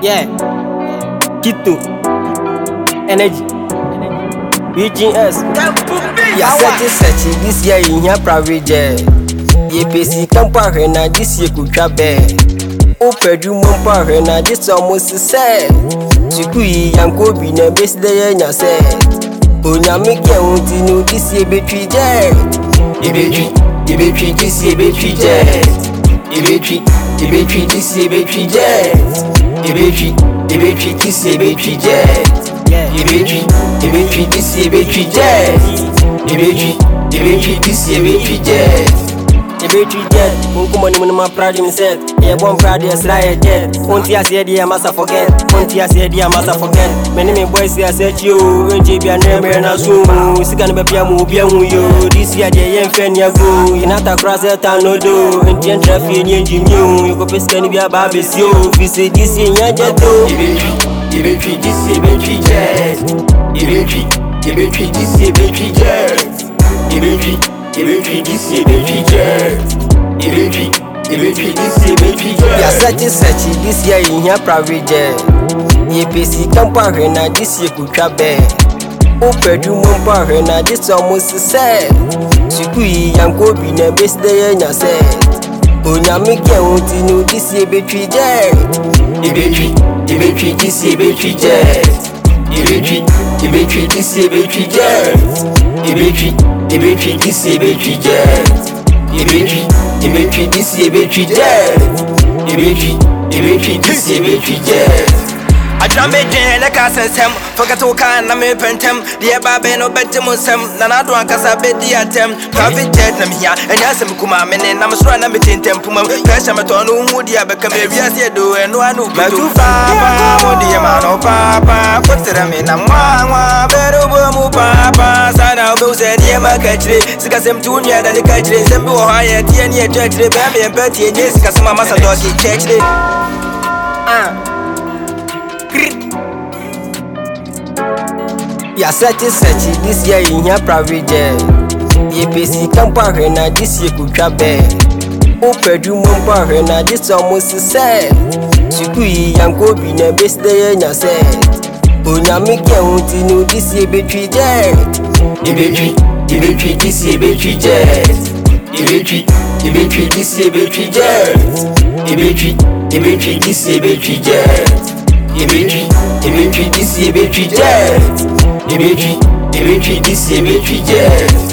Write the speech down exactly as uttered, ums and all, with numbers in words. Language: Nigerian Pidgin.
Yeah, Kito, Energy, B G S. Ya search search this year in your private jet. Ye pesi kampa na this year kutwa be. O pedu mumpa na this almost said. Tukui yanko bi na base dey nya se. Onyame ke unti no this year betri jet. Ibetri, ibetri this year betri jet. Ibetri, ibetri this year betri jet. Ibetri, ibetri this year betri jet. Ibetri, ibetri this year betri jet. Ibetri, ibetri this year betri jet. Ibetri jet, unku money money my pride himself. Yeah, one pride is like jet. Unti I say the massa forget. Unti I say the massa forget. Many me boys say I said you. Unji be a name na so. Sikana be pia mu bia mu yo. This year the yen fen ya go. Inata cross it and no do. Unti traffic ni engineer. You go pesca ni bia ba besio. We say this year ya jet do. Ibetri, ibetri this year betri jet. Ibetri, ibetri this year betri jet. Ibetri, ibetri this year betri jet. Ibetri, ibetri this year betri jet. Ya search search this year in your private jet. Ye pesi kampa na this year kutwa be. O pedu mumpa na this almost said. Tukui yanko bi na base dey nya se. Onyame ke unti no this year betri jet. Ibetri, ibetri this year betri jet. Ibetri, ibetri this year betri jet. Ibetri, ibetri this year betri jet. Ibetri, ibetri this year betri jet. Ibetri, ibetri this year betri jet. I drum it in the castle, forget to can I may pentem, the ababe no betimusem, Nana drunk as I bet the attempt, Private jet them here, and yes, I'm kuma, and I'm strong and between tempuma, pressure maton, who would you become a real do and no one who but too far, the man of papa, put them in a mama, better woman, papa, son of those and Yama catch it, because I'm too near than the catch it, and go higher, ten year church, the baby and Betty, and yes, because my master dog catch it. Ah. Ya search search this year in your private jet. Ye pesi kampa na this year kutwa be. O pedu mumpa na this almost said. Tukui yanko bi na base dey nya se. Onyame ke unti no this year betri jet. Ibetri, ibetri this year betri jet. Ibetri, ibetri this year betri jet. Ibetri, ibetri this year betri jet. Ibetri, ibetri this year betri jet. Ibetri, ibetri this year betri jet.